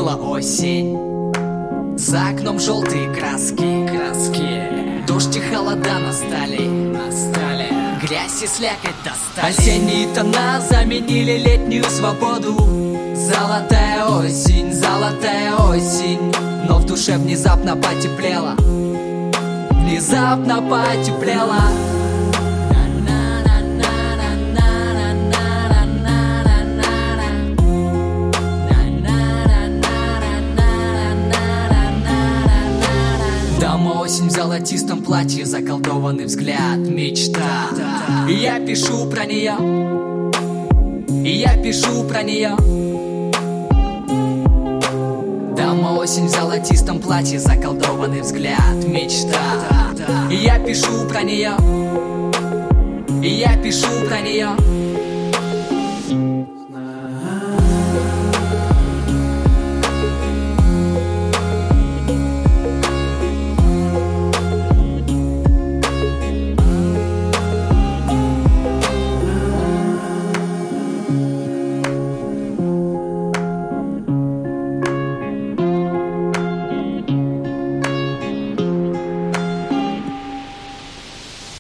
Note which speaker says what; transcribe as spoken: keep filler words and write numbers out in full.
Speaker 1: Наступила осень, за окном желтые краски, краски. Дождь и холода настали, настали. Грязь и слякоть достали. Осенние тона заменили летнюю свободу. Золотая осень, золотая осень. Но в душе внезапно потеплело, внезапно потеплело. Дама осень в золотистом платье, заколдованный взгляд, мечта. И я пишу про нее, и я пишу про нее. Дама осень в золотистом платье, заколдованный взгляд, мечта. И я пишу про нее, и я пишу про нее.